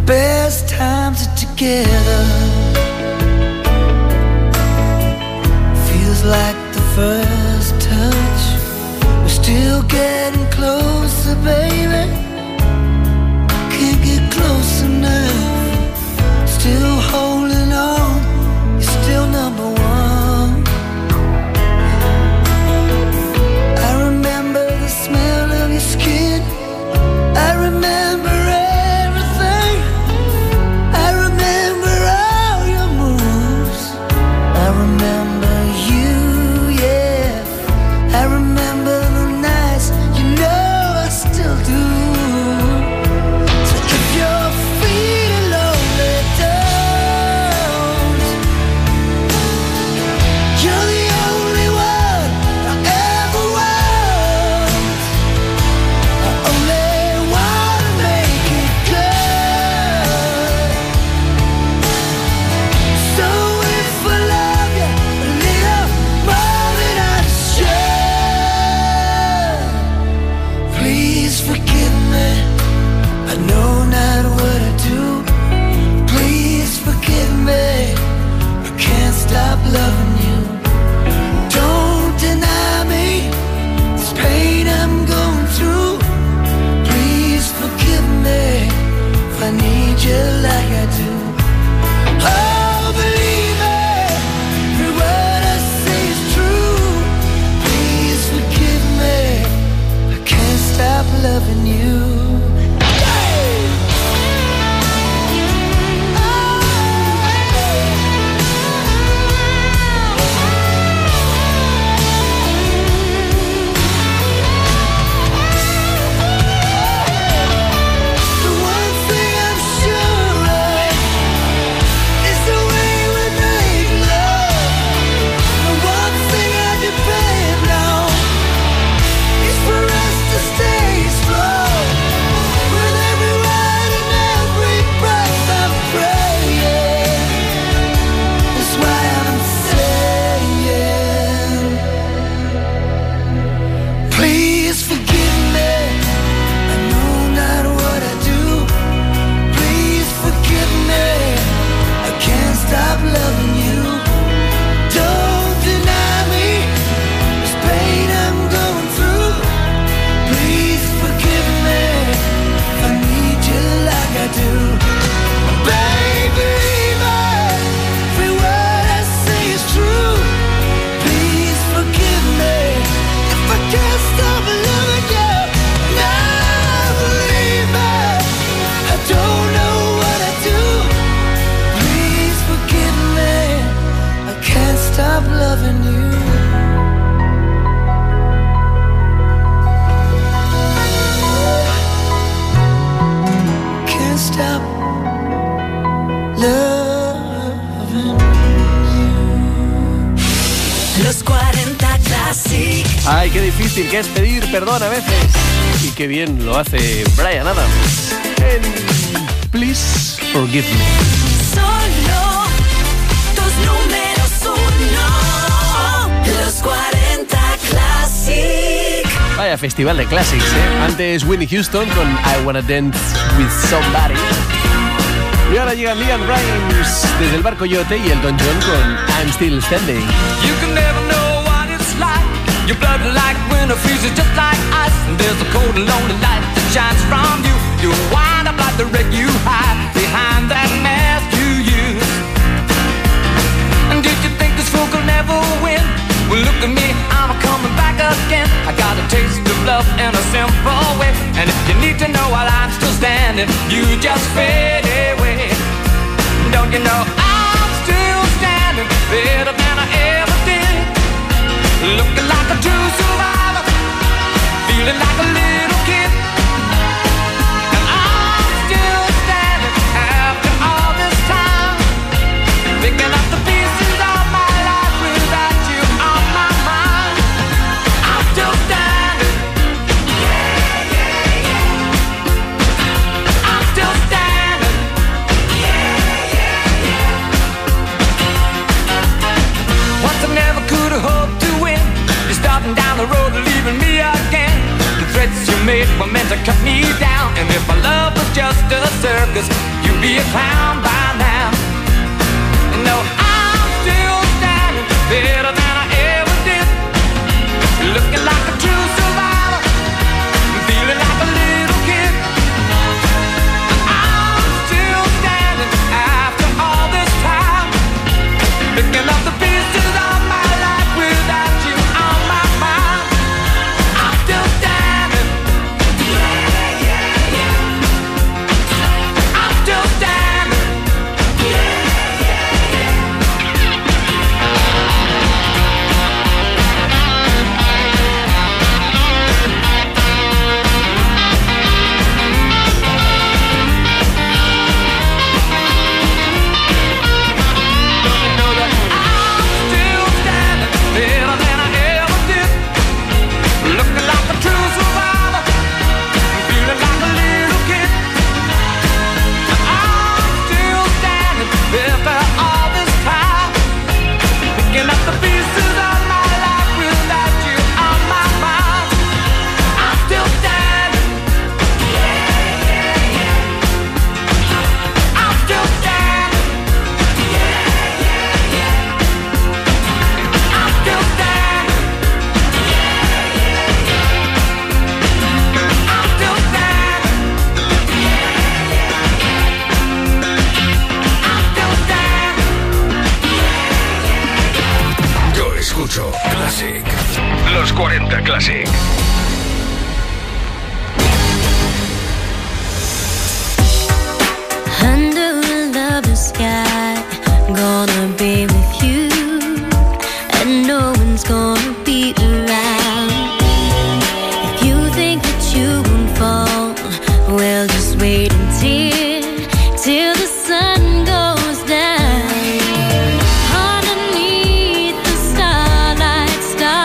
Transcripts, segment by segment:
best times are together. Feels like the first touch. We're still getting closer, baby. Can't get close enough. Still holding on. You're still number one. I remember the smell of your skin. I remember everything. I remember all your moves. I remember you, yeah. I remember the nights, you know I still do. So if you're feeling lonely, don't. You're the only one I ever want. I only wanna make it good. So if I love you a little more than I should, please forgive me. I know not what I do. Please forgive me. I can't stop loving you. Don't deny me this pain I'm going through. Please forgive me if I need you like I do. Oh, believe me, every word I say is true. Please forgive me, I can't stop loving you. The one thing I'm sure of is the way we make love. The one thing I depend on is for us to stay strong. With every word and every breath I'm praying. That's why I'm saying, please forgive me. I know not what I do. Please forgive me. I can't stop loving you. Don't deny me this pain I'm going through. Please forgive me if I need you like I do. Baby, every word I say is true. Please forgive me if I can't stop loving you. Now believe me, I don't know what I do. Please forgive me, I can't stop loving you. Can't stop loving you. Los 40 Classic. Ay, qué difícil que es pedir perdón a veces. Y qué bien lo hace Bryan Adams en Please Forgive Me. Solo tus números uno. Los 40 Classic. Vaya festival de classics, ¿eh? Antes Whitney Houston con I Wanna Dance With Somebody. Y ahora llegan Liam Rimes desde el Barco Yote y Elton John con I'm Still Standing. You can never know what it's like. Your blood like winter freezes just like ice. And there's a cold and lonely light that shines from you. You wind up like the wreck you hide behind that mask you use. And did you think this fool could never win? Well, look at me, I'm coming back again. I got a taste of love in a simple way. And if you need to know while I'm still standing, you just fade away. Don't you know I'm still standing better than I ever did? Looking like a true survivor, feeling like a little kid. And I'm still standing after all this time, picking up the pieces of my life without you on my mind. I'm still standing. Yeah, yeah, yeah. I'm still standing. Yeah, yeah, yeah. Once I never could have hoped to win. You're starting down the road, leaving me again. The threats you made be a clown by now. No, I'm still standing better than I ever did. Looking like a true survivor, feeling like a little kid. I'm still standing after all this time, picking up the pieces of my life without you on my mind. I'm still standing. Yeah, yeah, yeah. I'm still standing. Yeah, yeah, yeah. Know that I'm still standing better than I ever did. Looking like a true survivor, feeling like a little kid. I'm still standing after all this time, picking up the pieces of my life without you on my mind. I'm still standing. Yeah, yeah, yeah. I'm still standing. Yeah, yeah, yeah. I'm still standing. Yeah, yeah, yeah. I'm still standing. Yo escucho Classic. Los 40 Classic. Under a lovely sky, gonna be with you, and no one's gonna be around. If you think that you won't fall, well, just wait till the sun goes down. Underneath the starlight,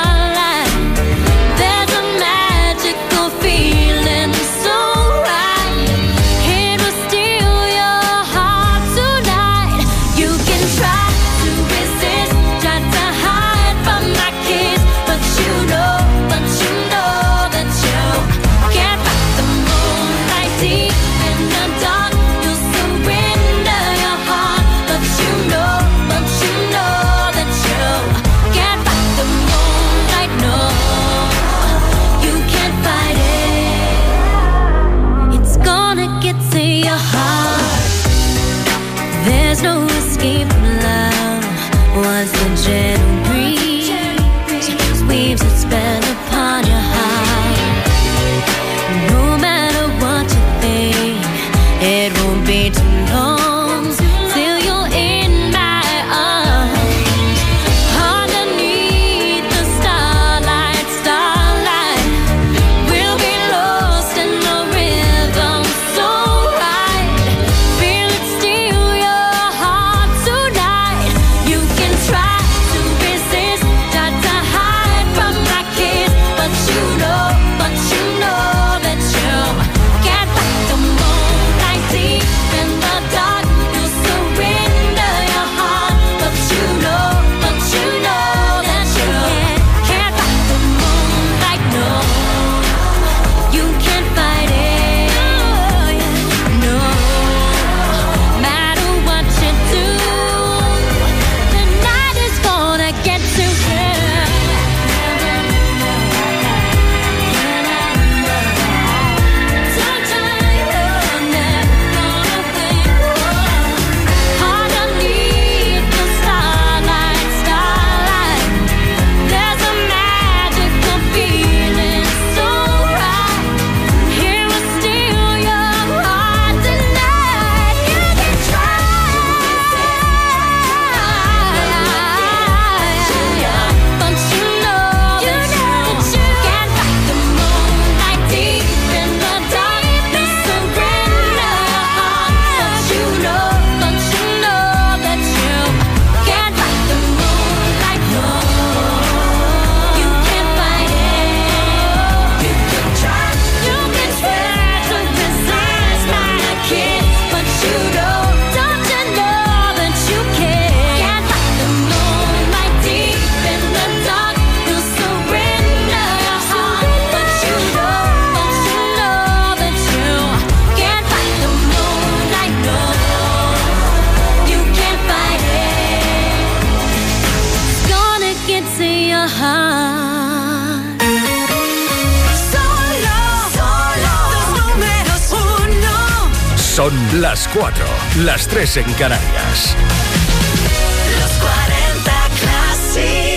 there's a magical feeling so right. It will steal your heart tonight. You can try to resist, try to hide from my kiss, but you know that you can't fight the moonlight deep in the dark. You'll surrender your heart, but you know that you can't fight the moonlight. No, you can't fight it. It's gonna get to your heart. There's no escape from love. Once the gentle breeze weaves its spell upon your heart, no matter what you think, it won't be too long till you're in my arms. Underneath the starlight, we'll be lost in the rhythm so right. Feel it steal your heart tonight. You can try to resist, try to hide from my Son las 4, las 3 en Canarias. Los 40 Classic.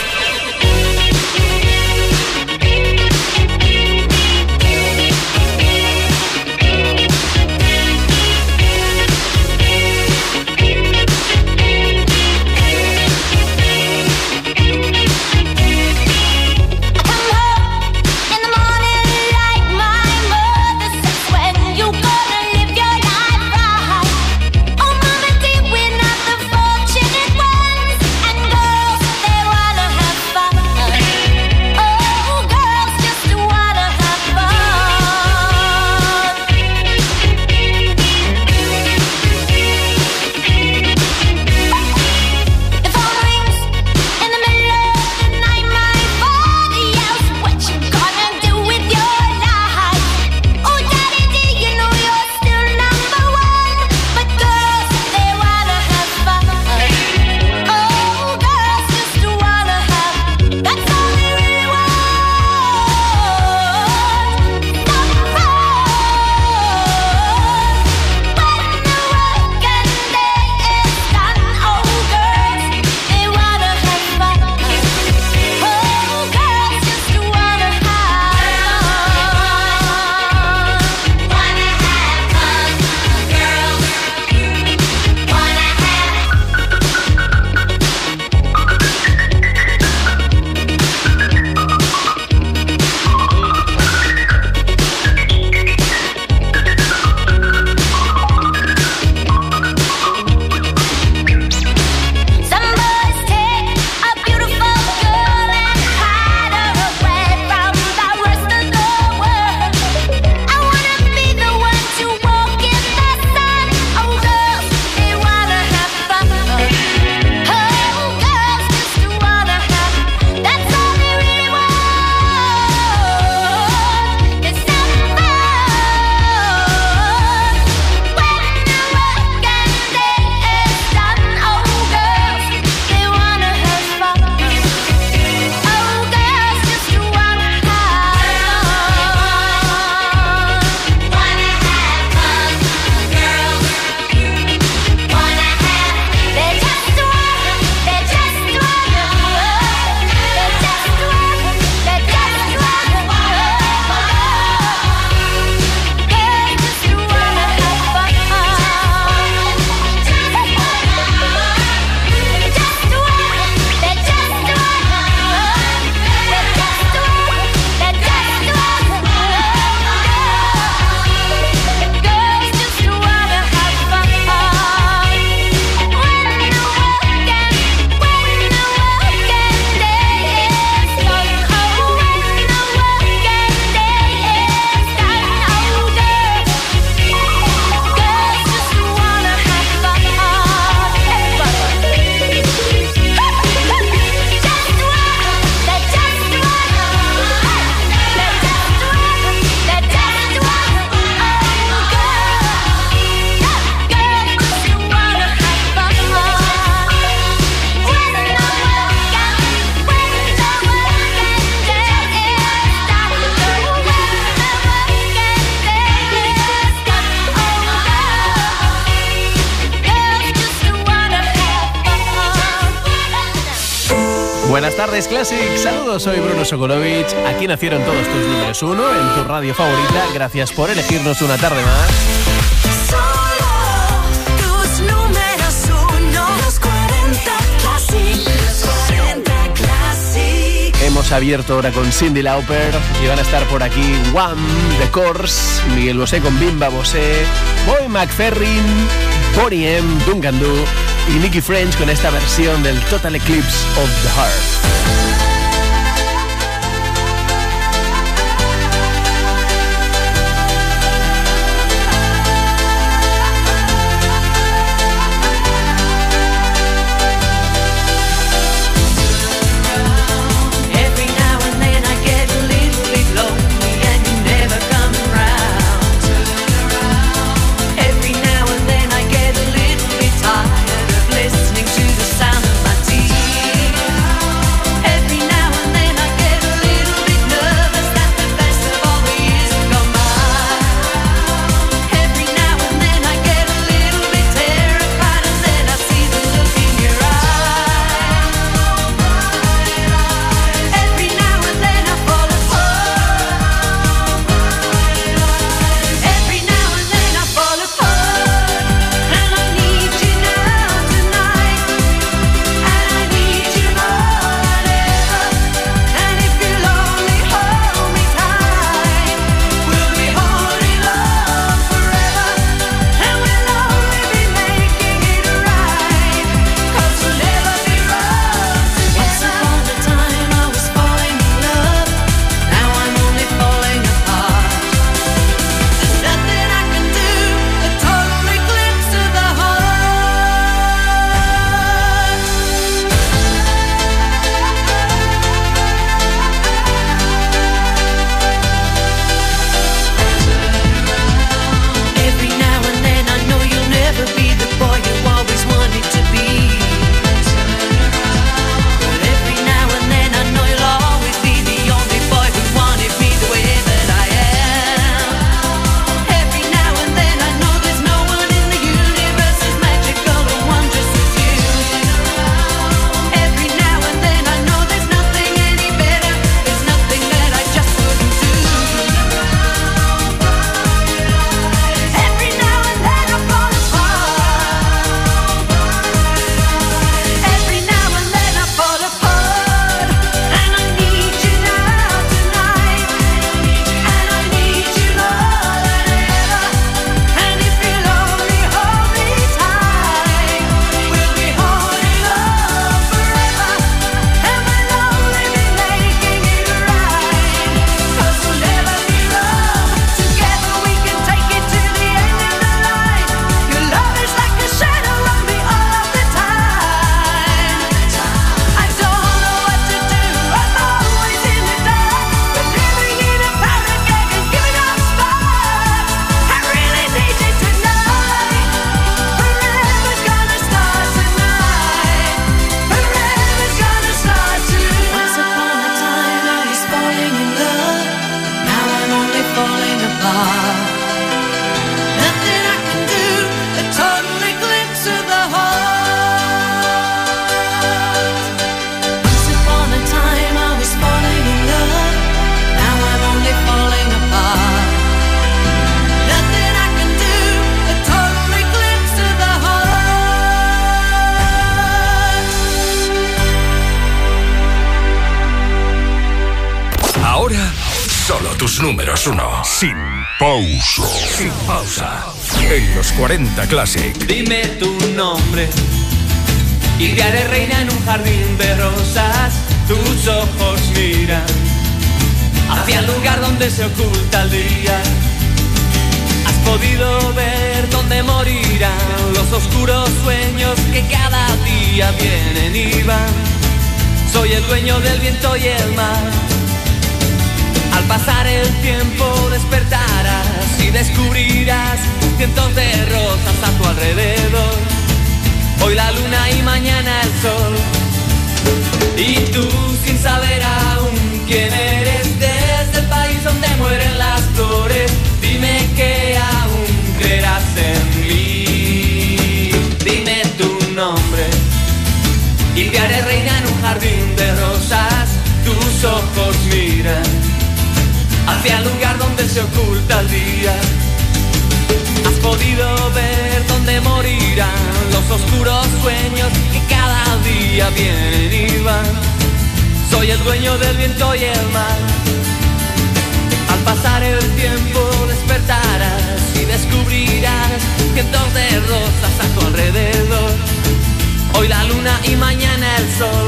Buenas tardes, Classic. Saludos, soy Bruno Sokolovic. Aquí nacieron todos tus números 1 en tu radio favorita. Gracias por elegirnos una tarde más. Solo tus números 1. Los 40 Classic. Los 40 Classic. Hemos abierto ahora con Cyndi Lauper y van a estar por aquí Wham, The Course, Miguel Bosé con Bimba Bosé, Boy McFerrin, Boney M, Duncan Du y Nicky French con esta versión del Total Eclipse of the Heart. Every Los números 1. Sin pausa. Sin pausa. En los 40 Classic. Dime tu nombre y te haré reina en un jardín de rosas. Tus ojos miran hacia el lugar donde se oculta el día. Has podido ver dónde morirán los oscuros sueños que cada día vienen y van. Soy el dueño del viento y el mar. Al pasar el tiempo despertarás y descubrirás cientos de rosas a tu alrededor. Hoy la luna y mañana el sol. Y tú sin saber aún quién eres, desde el país donde mueren las flores, dime que aún creerás en mí. Dime tu nombre y te haré reina en un jardín de rosas. Tus ojos miran hacia el lugar donde se oculta el día. Has podido ver dónde morirán los oscuros sueños que cada día vienen y van. Soy el dueño del viento y el mar. Al pasar el tiempo despertarás y descubrirás cientos de rosas a tu alrededor. Hoy la luna y mañana el sol.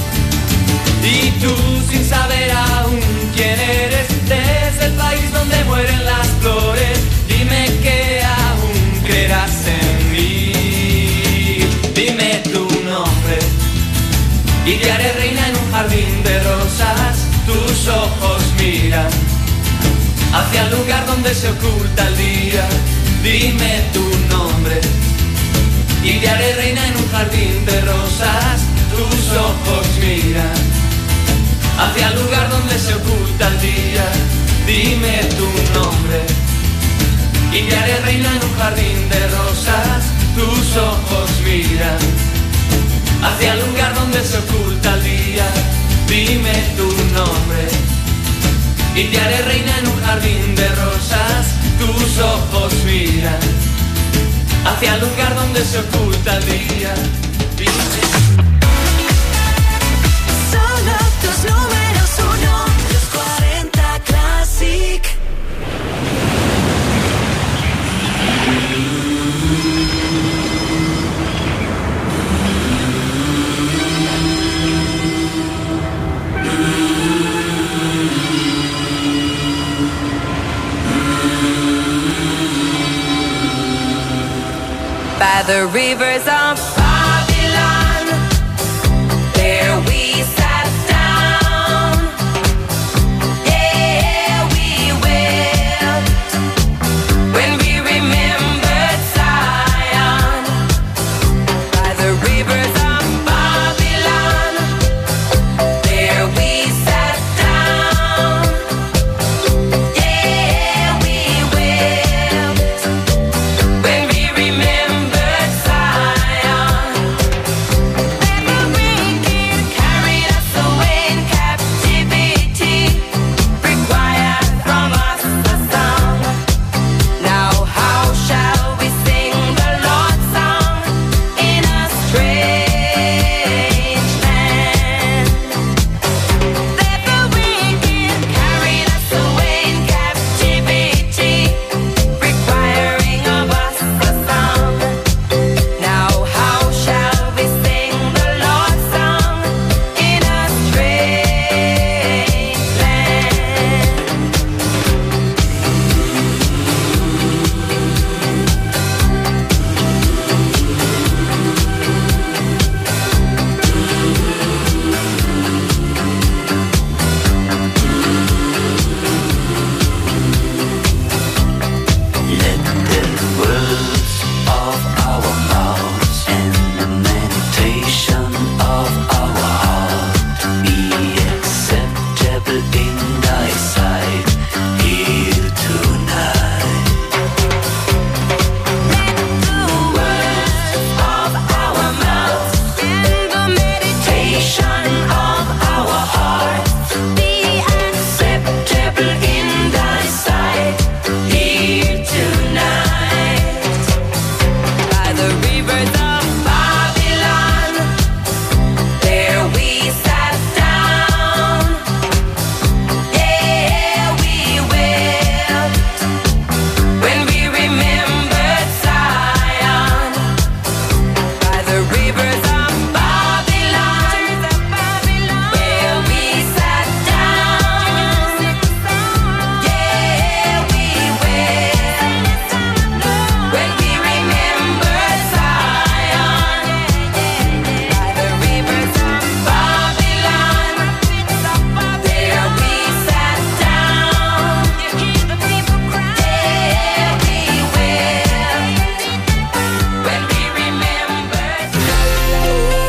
Y tú sin saber aún quién eres, desde el país donde mueren las flores, dime que aún creerás en mí. Dime tu nombre y te haré reina en un jardín de rosas. Tus ojos miran hacia el lugar donde se oculta el día. Dime tu nombre y te haré reina en un jardín de rosas. Tus ojos miran hacia el lugar donde se oculta el día. Dime tu nombre y te haré reina en un jardín de rosas. Tus ojos miran hacia el lugar donde se oculta el día. Dime tu nombre y te haré reina en un jardín de rosas. Tus ojos miran hacia el lugar donde se oculta el día. Dime. Solo tus números 1, los 40 Classic. By the rivers of Babylon, there we sat down. Yeah, we wept when we remembered Zion. By the rivers of Babylon, there we sat down. Yeah, we wept when we remembered Zion.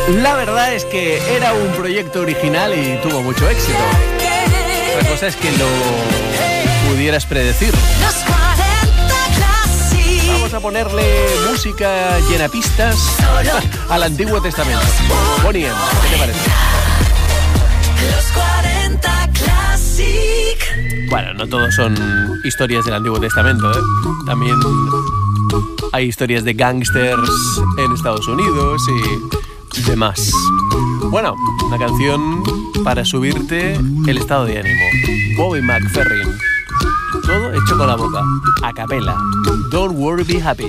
La verdad es que era un proyecto original y tuvo mucho éxito. La cosa es que lo pudieras predecir. Los 40 Classic. Vamos a ponerle música llena pistas al Antiguo Testamento. Bonnie M, ¿qué te parece? Los 40 Classic. Bueno, no todos son historias del Antiguo Testamento, ¿eh? También hay historias de gángsters en Estados Unidos y demás. Bueno, una canción para subirte el estado de ánimo. Bobby McFerrin. Todo hecho con la boca. A capela. Don't worry, be happy.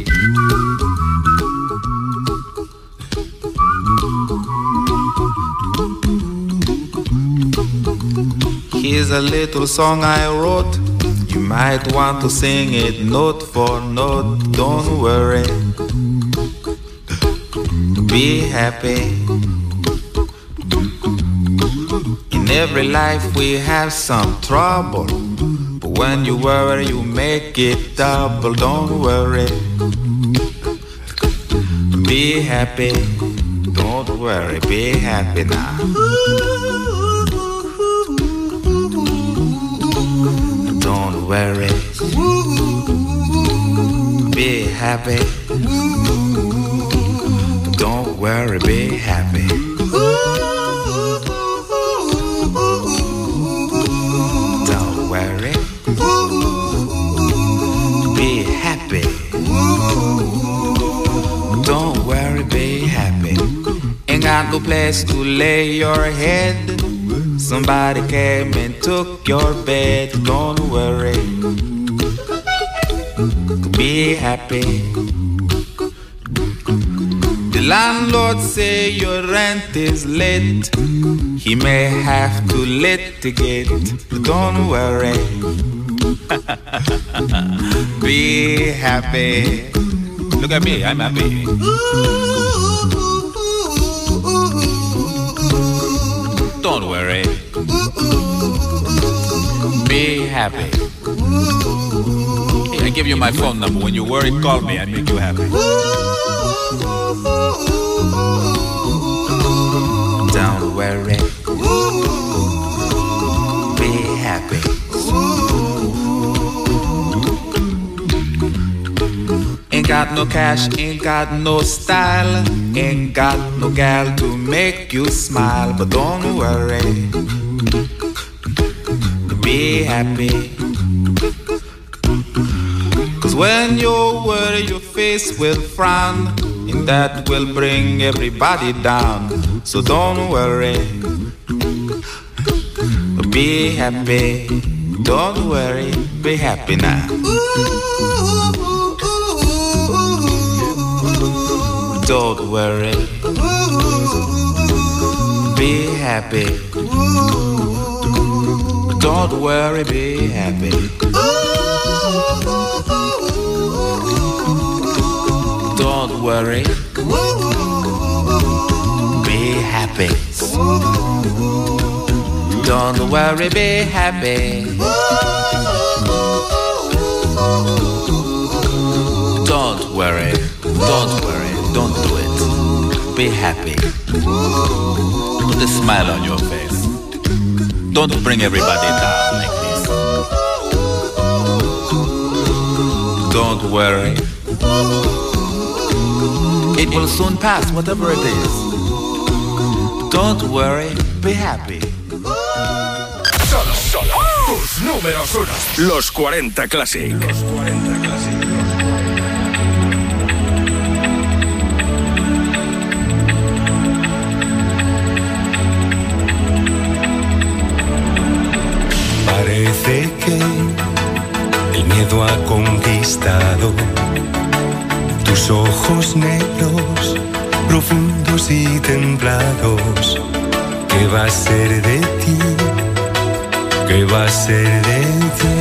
Here's a little song I wrote. You might want to sing it note for note. Don't worry, be happy. In every life we have some trouble, but when you worry you make it double. Don't worry, be happy. Don't worry, be happy now. Don't worry, be happy. Don't worry, be happy. Don't worry, be happy. Don't worry, be happy. Ain't got no place to lay your head. Somebody came and took your bed. Don't worry, be happy. The landlord say your rent is late. He may have to litigate. Don't worry, be happy. Look at me, I'm happy. Don't worry, be happy. Hey, I give you my phone number. When you worry, call me. I make you happy. Don't worry, be happy. Ain't got no cash, ain't got no style, ain't got no gal to make you smile. But don't worry, be happy. Cause when you worry your face will frown, and that will bring everybody down. So don't worry, be happy. Don't worry, be happy now. Don't worry, be happy. Don't worry, be happy. Don't worry, be happy. Don't worry, be happy. Don't worry, don't worry, don't do it. Be happy. Put a smile on your face. Don't bring everybody down like this. Don't worry, it will soon pass, whatever it is. Don't worry, be happy. Solo tus números uno. Los 40 Classic. Los 40 Classic. Parece que el miedo ha conquistado tus ojos negros, profundos y templados. ¿Qué va a ser de ti? ¿Qué va a ser de ti?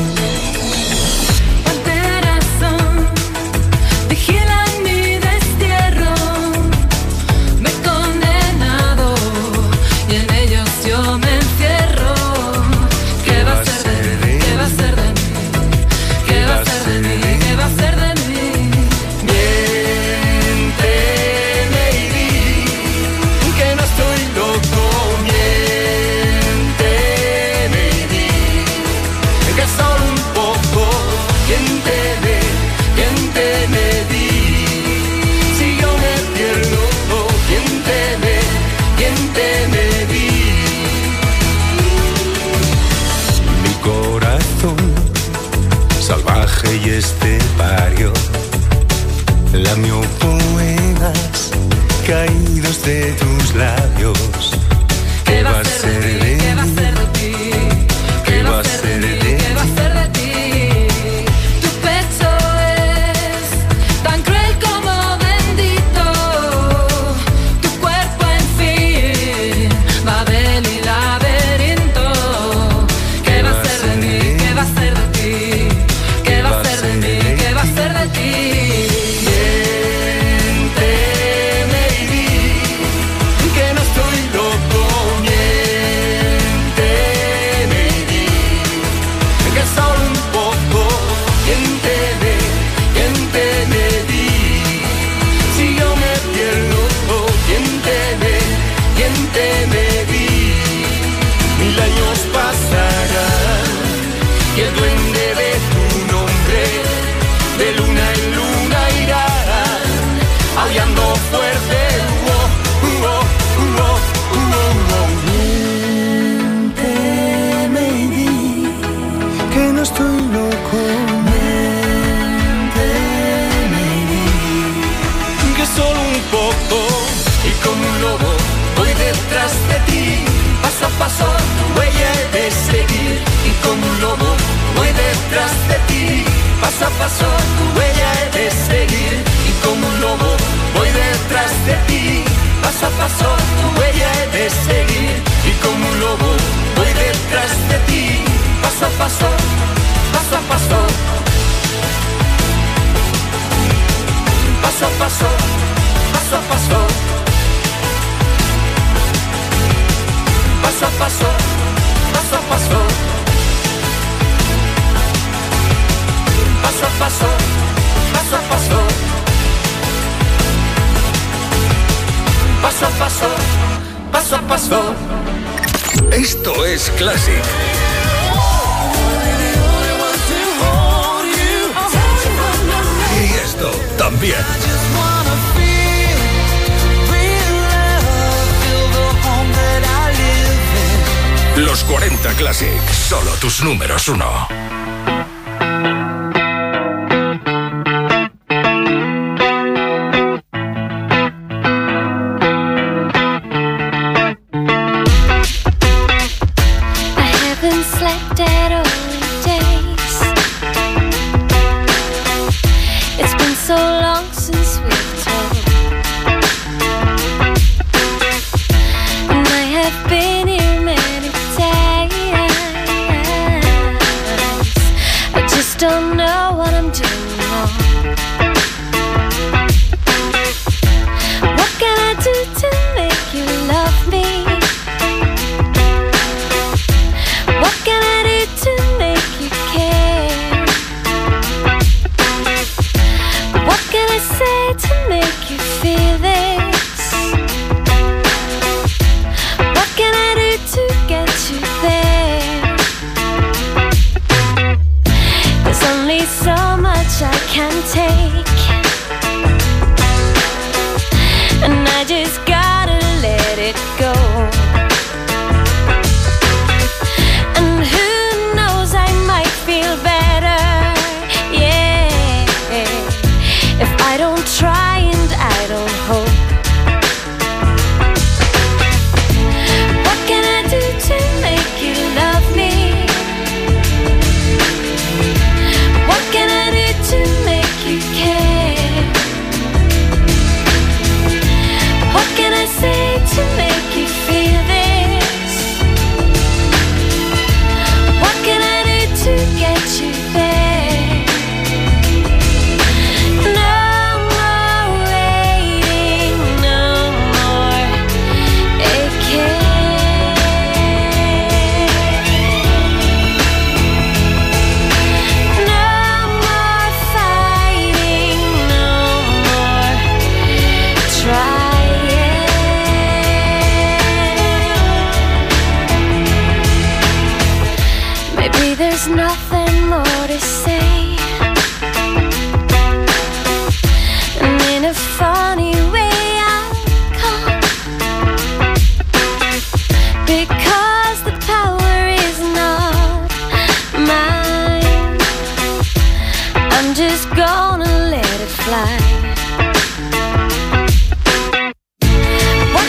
Que de tus labios. ¿Qué va a ser de ti? ¿Qué va a ser de ti? ¿Qué va a ser de ti? ¿Qué va a ser de ti? Tu pecho es tan cruel como bendito. Tu cuerpo, en fin, Babel y laberinto. ¿Qué va a ser de mí? ¿Qué va a ser de ti? ¿Qué va a ser de mí? ¿Qué va a ser de ti? Miénteme y di que no estoy loco. Miénteme y di que solo un poco. Miénteme, miénteme, di si yo me pierdo. Miénteme, miénteme, di 1000 años pasarán y el duende de tu nombre de luna en luna irá aullando fuerte. Miénteme y di que no estoy loco. Miénteme y di que solo un poco y como un lobo voy detrás de ti. Paso a paso tu huella he de seguir y como un lobo voy detrás de ti. Paso a paso tu huella he de seguir y como un lobo voy detrás de ti. Paso a paso tu huella he de seguir y como un lobo voy detrás de ti. Paso a paso, paso a paso, paso a paso, paso a paso, paso a paso, paso a paso, paso a paso, paso a paso, paso a paso, paso a paso. Esto es Classic. Y esto también. Los 40 Classic, solo tus números 1. gonna let it fly. What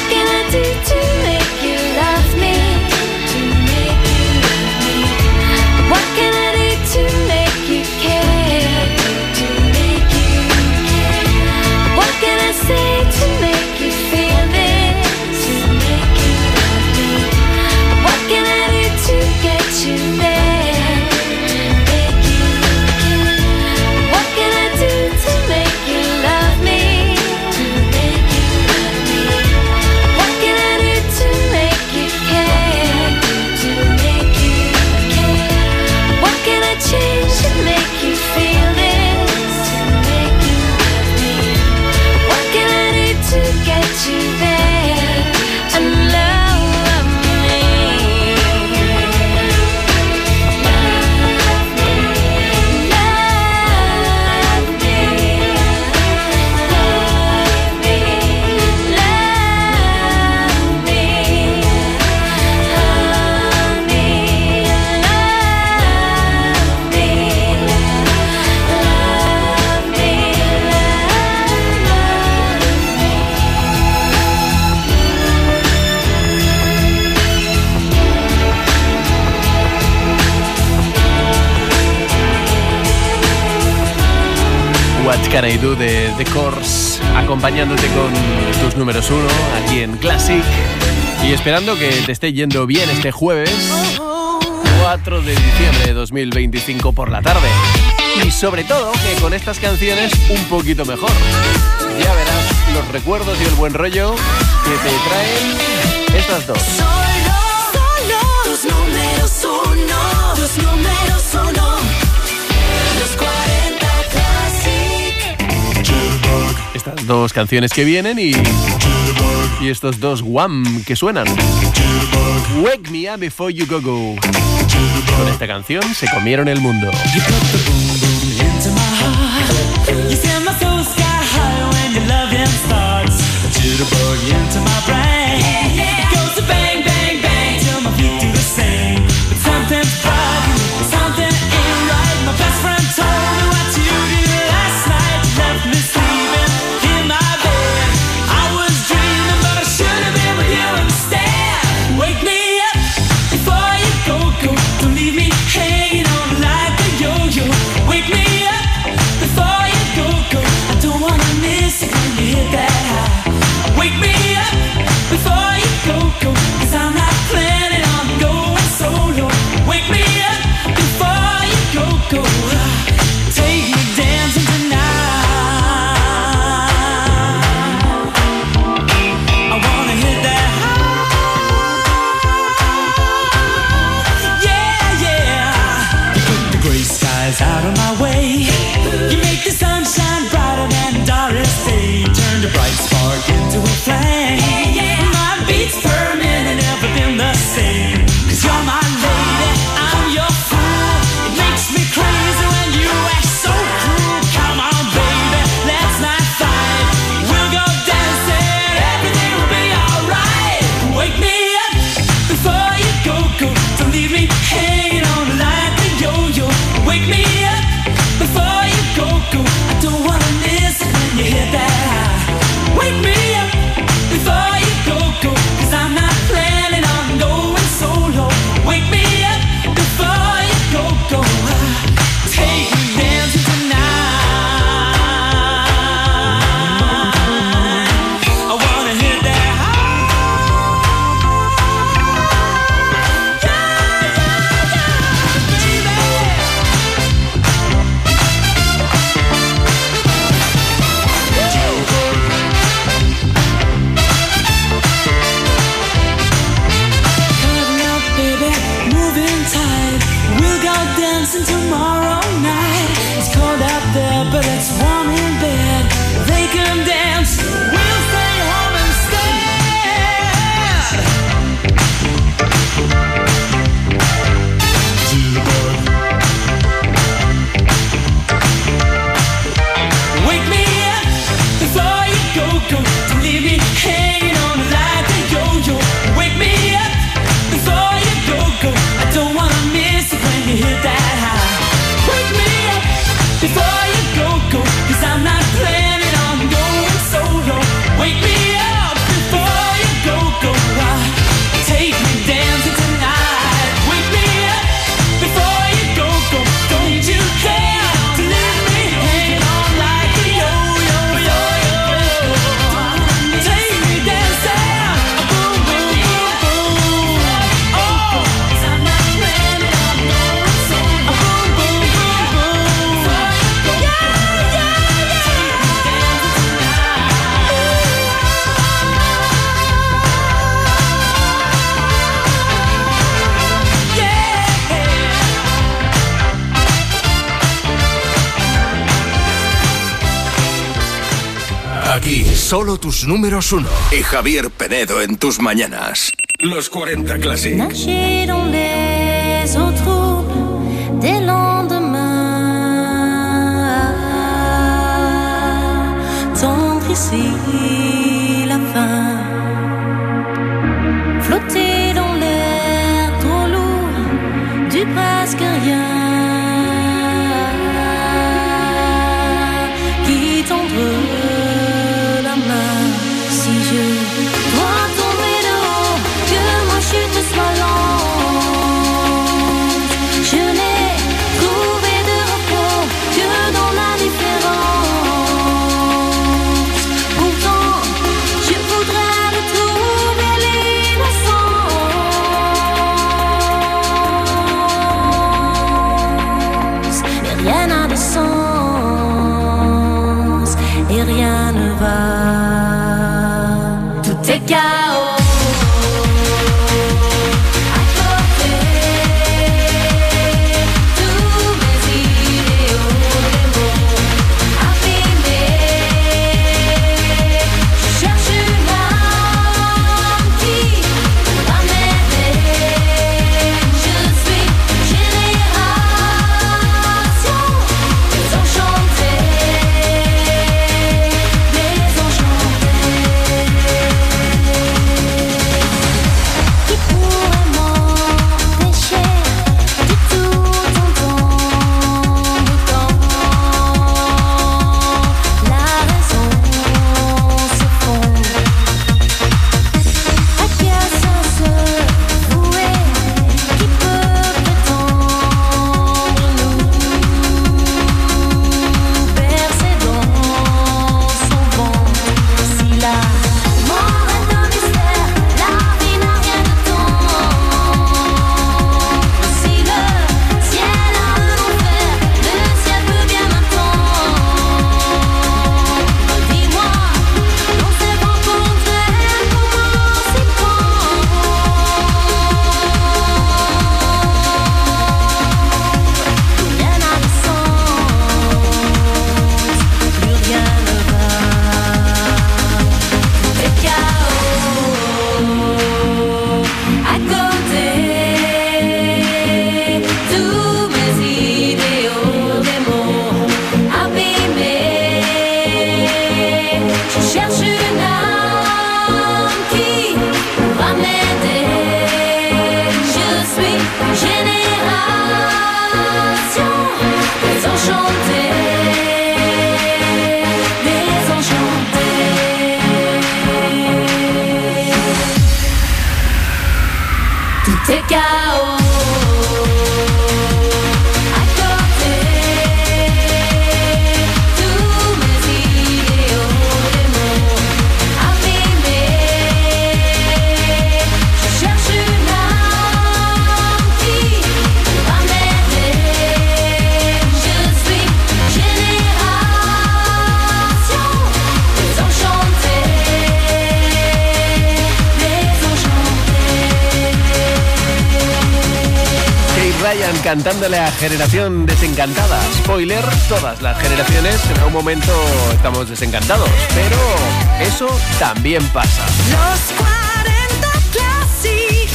Can I Do de The Course, acompañándote con tus números 1 aquí en Classic y esperando que te esté yendo bien este jueves 4 de diciembre de 2025 por la tarde. Y sobre todo que con estas canciones un poquito mejor. Ya verás los recuerdos y el buen rollo que te traen estas dos. Solo tus números 1, tus números 1. Los 40 Classic. Estas dos canciones que vienen y estos dos Wham que suenan. Wake Me Up Before You Go Go. Con esta canción se comieron el mundo. Solo tus números 1 y Javier Penedo en tus mañanas. Los 40 Classic. Nager dans les eaux troubles des lendemains, tendre ici la fin, flotter dans l'air trop lourd du presque rien, qui tendre si je dois tomber de haut, que ma chute soit lente. Je n'ai trouvé de repos que dans la différence. est chaos. Cantándole a Generación Desencantada. Spoiler, todas las generaciones en algún momento estamos desencantados, pero eso también pasa. Los 40 Classic,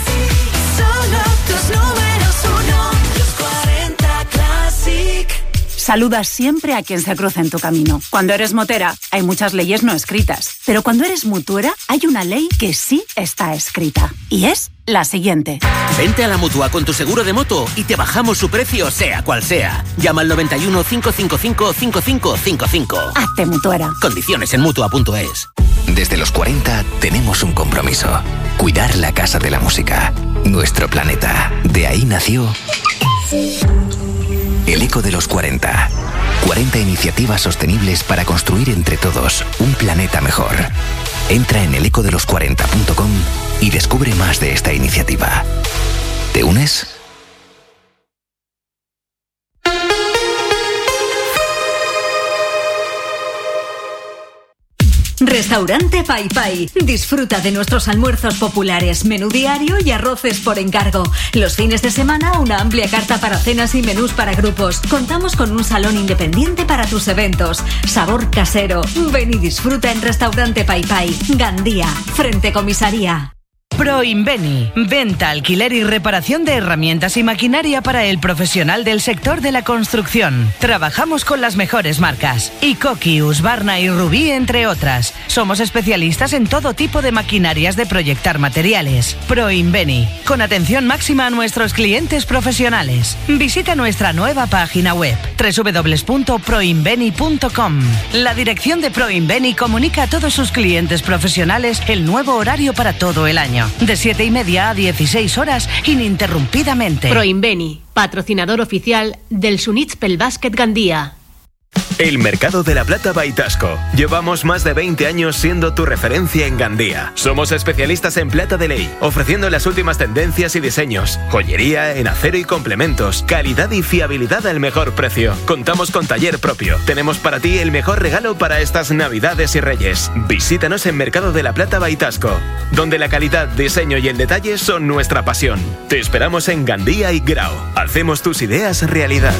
solo tus números uno. Los 40 Classic. Saludas siempre a quien se cruza en tu camino. Cuando eres motera, hay muchas leyes no escritas. Pero cuando eres mutuera, hay una ley que sí está escrita. Y es la siguiente. Vente a la Mutua con tu seguro de moto y te bajamos su precio sea cual sea. Llama al 91 555 5555. Hazte mutuera. Condiciones en Mutua.es. Desde los 40 tenemos un compromiso. Cuidar la Casa de la Música. Nuestro planeta. De ahí nació el Eco de los 40. 40 iniciativas sostenibles para construir entre todos un planeta mejor. Entra en elecodelos40.com y descubre más de esta iniciativa. ¿Te unes? Restaurante Pai Pai. Disfruta de nuestros almuerzos populares, menú diario y arroces por encargo. Los fines de semana, una amplia carta para cenas y menús para grupos. Contamos con un salón independiente para tus eventos. Sabor casero. Ven y disfruta en Restaurante Pai Pai. Gandía, frente comisaría. Proinveni, venta, alquiler y reparación de herramientas y maquinaria para el profesional del sector de la construcción. Trabajamos con las mejores marcas, Ikoki, Husqvarna y Rubí, entre otras. Somos especialistas en todo tipo de maquinarias de proyectar materiales. Proinveni, con atención máxima a nuestros clientes profesionales. Visita nuestra nueva página web, www.proinveni.com. La dirección de Proinveni comunica a todos sus clientes profesionales el nuevo horario para todo el año. De 7:30 a 16 horas, ininterrumpidamente. Proinveni, patrocinador oficial del Sunitspel Basket Gandía. El Mercado de la Plata by Tasco. Llevamos más de 20 años siendo tu referencia en Gandía. Somos especialistas en plata de ley, ofreciendo las últimas tendencias y diseños, joyería, en acero y complementos, calidad y fiabilidad al mejor precio. Contamos con taller propio. Tenemos para ti el mejor regalo para estas Navidades y Reyes. Visítanos en Mercado de la Plata by Tasco, donde la calidad, diseño y el detalle son nuestra pasión. Te esperamos en Gandía y Grau. Hacemos tus ideas realidad.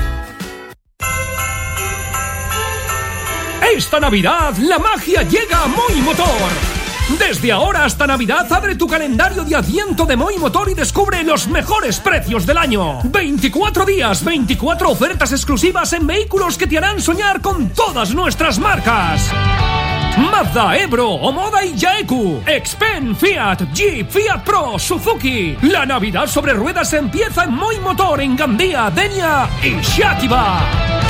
Esta Navidad, la magia llega a Moi Motor. Desde ahora hasta Navidad, abre tu calendario de Adviento de Moi Motor y descubre los mejores precios del año. 24 días, 24 ofertas exclusivas en vehículos que te harán soñar con todas nuestras marcas. Mazda, Ebro, Omoda y Yaeku, Xpen, Fiat, Jeep, Fiat Pro, Suzuki. La Navidad sobre ruedas empieza en Moi Motor en Gandía, Denia y Xàtiva.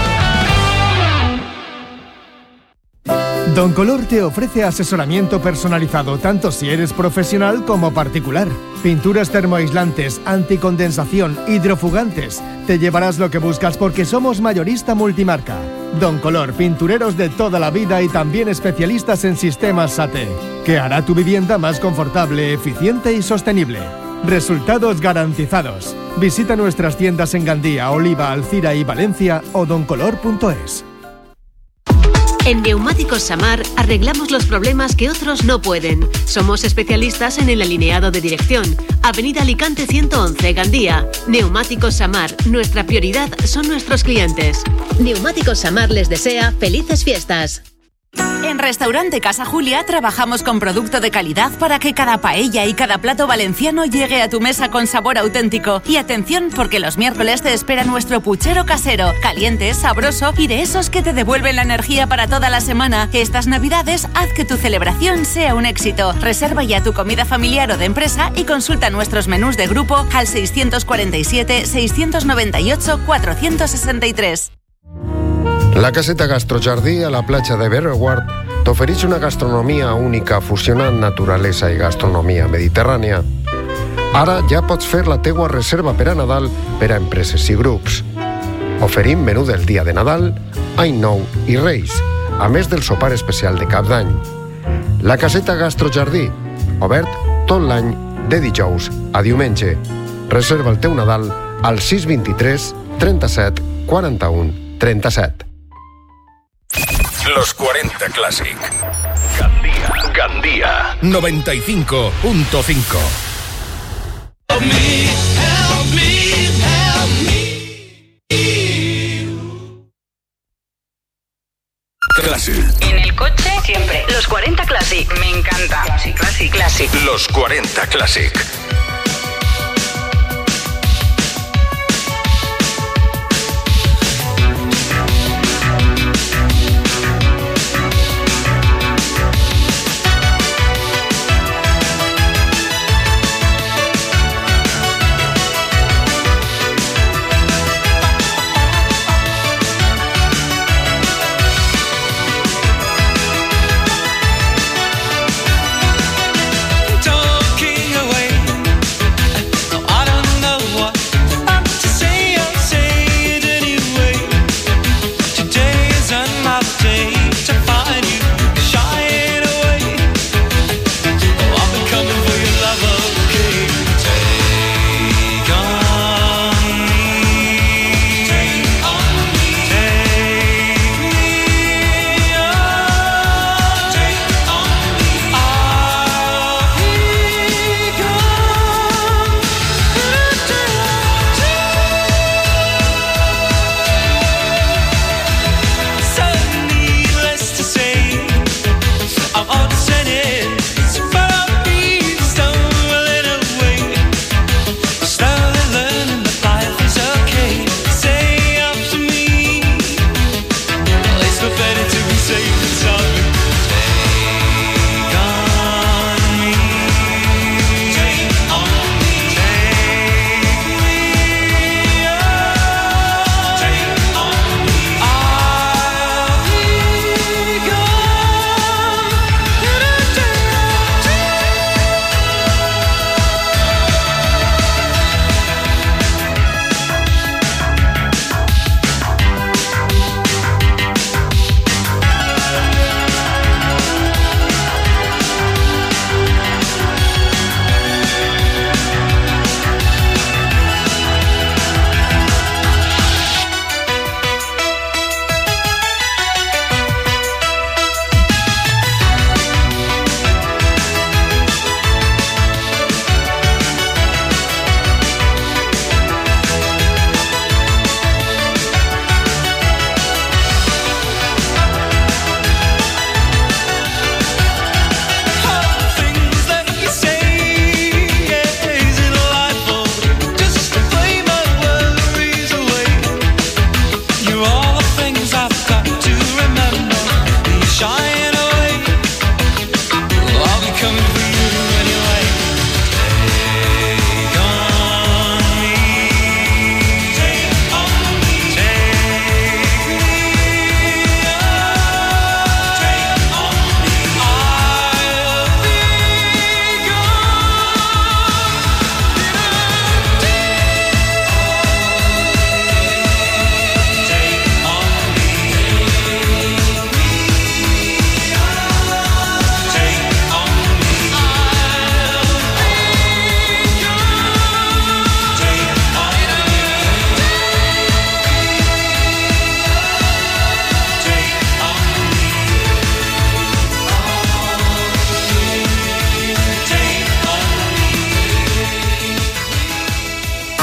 Don Color te ofrece asesoramiento personalizado tanto si eres profesional como particular. Pinturas termoaislantes, anticondensación, hidrofugantes. Te llevarás lo que buscas porque somos mayorista multimarca. Don Color, pintureros de toda la vida y también especialistas en sistemas SATE, que hará tu vivienda más confortable, eficiente y sostenible. Resultados garantizados. Visita nuestras tiendas en Gandía, Oliva, Alcira y Valencia o doncolor.es. En Neumáticos Samar arreglamos los problemas que otros no pueden. Somos especialistas en el alineado de dirección. Avenida Alicante 111, Gandía. Neumáticos Samar, nuestra prioridad son nuestros clientes. Neumáticos Samar les desea felices fiestas. En Restaurante Casa Julia trabajamos con producto de calidad para que cada paella y cada plato valenciano llegue a tu mesa con sabor auténtico. Y atención, porque los miércoles te espera nuestro puchero casero, caliente, sabroso y de esos que te devuelven la energía para toda la semana. Estas Navidades haz que tu celebración sea un éxito. Reserva ya tu comida familiar o de empresa y consulta nuestros menús de grupo al 647 698 463. La caseta Gastrojardí a la platja de Berreward t'ofereix una gastronomia única fusionant naturalesa i gastronomia mediterrània. Ara ja pots fer la teua reserva per a Nadal per a empreses i grups. Oferim menú del dia de Nadal, Any Nou i Reis, a més del sopar especial de Cap d'Any. La caseta Gastrojardí, obert tot l'any de dijous a diumenge. Reserva el teu Nadal al 623 37 41 37. Los 40 Classic. Gandía 95.5. Classic. En el coche, siempre. Los 40 Classic. Me encanta. Classic. Los 40 Classic.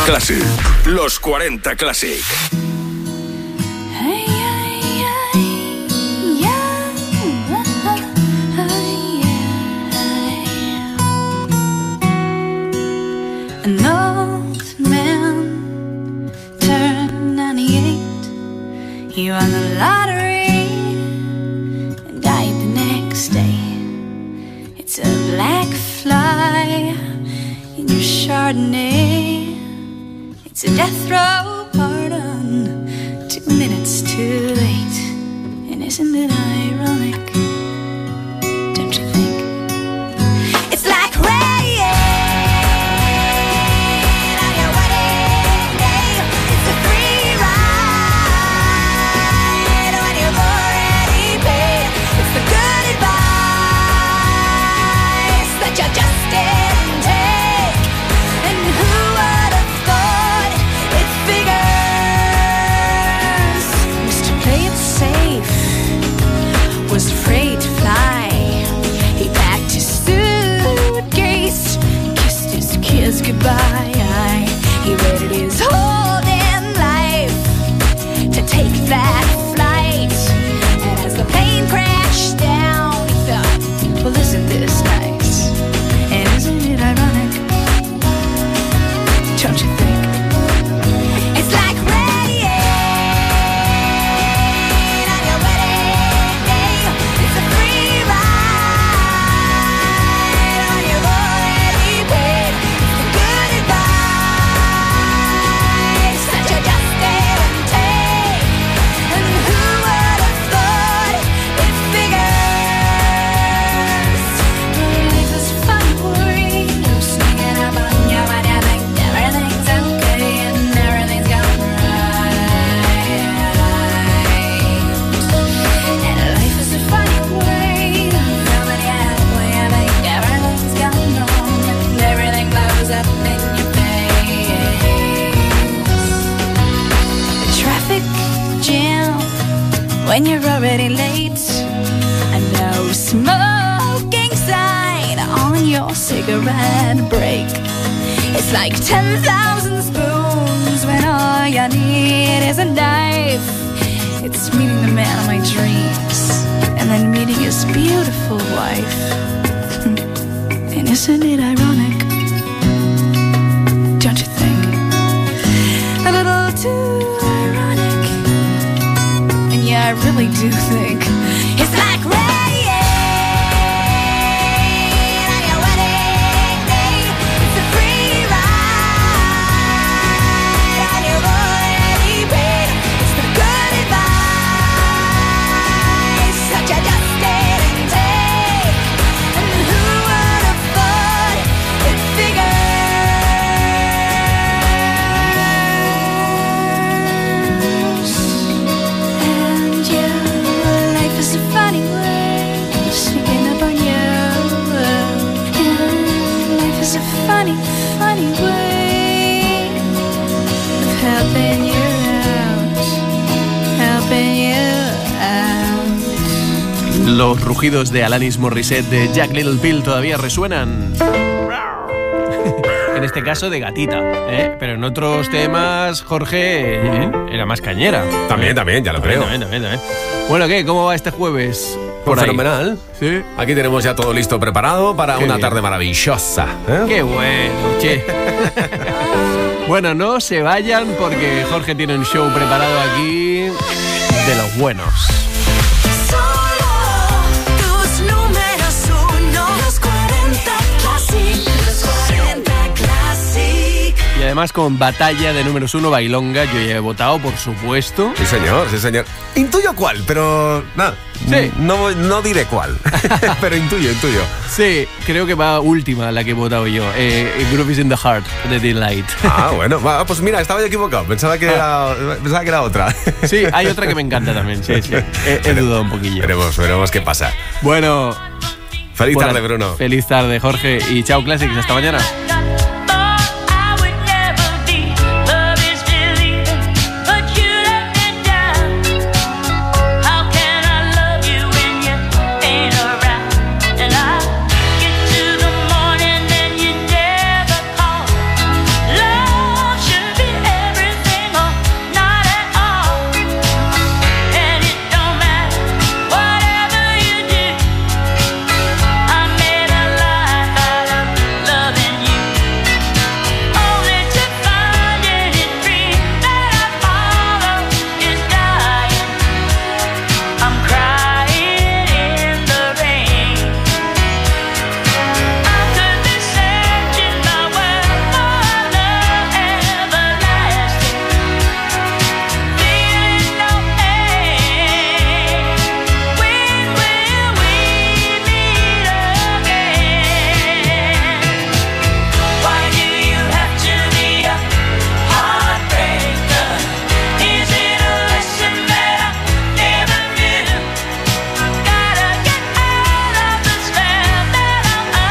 Classic. Los 40 Classic. An old man turned 98. He won the lottery and died the next day. It's a black fly in your Chardonnay. It's a death row pardon, 2 minutes too late. And isn't it ironic? Don't you think? It's like rain on your wedding day. It's a free ride when you've already paid. It's the good advice that you just didn't take. And who would have thought it figures? Used to play it safe, was afraid to fly. He packed his suitcase, kissed his kids goodbye. He waited his whole damn life to take that flight. And as the plane crashed down, he thought, well, isn't this nice? And isn't it ironic? Don't you think? It's like rain on your wedding day. It's a free ride when you've already paid. It's the good advice that you just didn't take. And who would have thought it figures? Life is fun for you, sneaking up on you when you think everything's okay and everything's going right. And life is a funny way, coming halfway, I think everything's gone wrong and everything blows up in your face. The traffic jam when you're already late, and no smoking sign on your cigarette break. It's like 10,000 spoons when all you need is a knife. It's meeting the man of my dreams and then meeting his beautiful wife. And isn't it ironic? Don't you think? A little too ironic. And yeah, I really do think it's like rain on your wedding day. It's a free ride when you've already paid. It's the good advice that you just didn't take. And who would have thought it figures? And yeah, life is a funny way, sneaking up on you. Yeah, life is a funny, funny way of helping you out, helping you out. Los rugidos de Alanis Morissette de Jack Little Pill todavía resuenan. En este caso de gatita, ¿eh? Pero en otros temas, Jorge, era más cañera. También, ya lo creo. También. Bueno, ¿qué? ¿Cómo va este jueves? Pues fenomenal. Sí. Aquí tenemos ya todo listo preparado para Qué una bien. tarde maravillosa. ¡Qué bueno, che! Bueno, no se vayan porque Jorge tiene un show preparado aquí de los buenos. Tus números uno, los 40 Classic, los 40 Classic. Y además con batalla de números 1 bailonga, yo ya he votado, por supuesto. Sí, señor. Intuyo cuál, pero nada. Sí. No diré cuál, pero intuyo. Sí, creo que va última la que he votado yo. Groove is in the Heart, de Delight. Ah, bueno, pues mira, estaba yo equivocado. Pensaba que era otra. Sí, hay otra que me encanta también. Sí. He dudado un poquillo. Veremos qué pasa. Bueno. Feliz tarde, Bruno. Feliz tarde, Jorge. Y chao, Classics. Hasta mañana.